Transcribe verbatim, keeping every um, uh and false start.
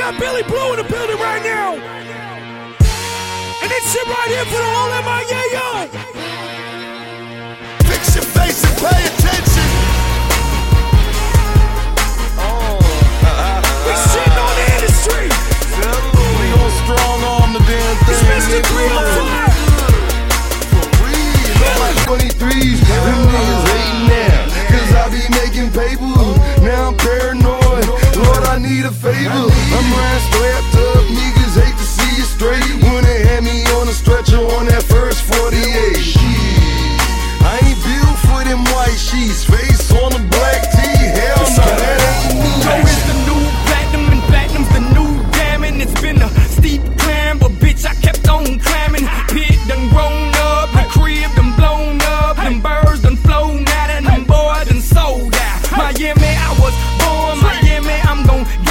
got Billy Blue in the building right now. And this shit right here for the whole M I A, yo. Fix your face and pay attention. Oh. We shitting on the industry. We gon' strong arm the damn thing. It's Mister three oh five. twenty-threes, them niggas hating now, cause I be making paper. Now I'm paranoid, Lord I need a favor. I'm riding strapped up, niggas hate to see you straight. When they had me on a stretcher on that first forty-eight. Shit, I ain't built for them white sheets. Face on a black tee, hell no, that ain't me. So it's the new platinum and platinum's the new diamond. It's been a steep climb, but bitch I kept on climbing. Pit done grown up, the crib done blown up, them birds done flown out, and them boys done sold out. Miami, I was born, Miami, I'm gon'